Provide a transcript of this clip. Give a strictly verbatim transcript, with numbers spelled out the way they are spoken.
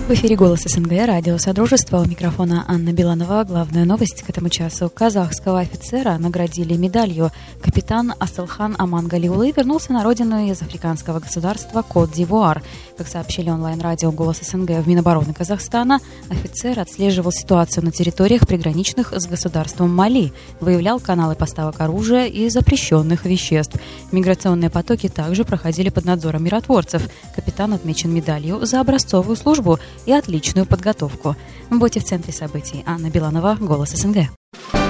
В эфире «Голос СНГ», радио «Содружество». У микрофона Анна Биланова. Главная новость к этому часу. Казахского офицера наградили медалью. Капитан Асылхан Амангалиулы вернулся на родину из африканского государства Кот-д'Ивуар. Как сообщили онлайн-радио «Голос СНГ» в Минобороны Казахстана, офицер отслеживал ситуацию на территориях, приграничных с государством Мали, выявлял каналы поставок оружия и запрещенных веществ. Миграционные потоки также проходили под надзором миротворцев. Капитан отмечен медалью за образцовую службу и отличную подготовку. Будьте в центре событий. Анна Биланова, «Голос СНГ».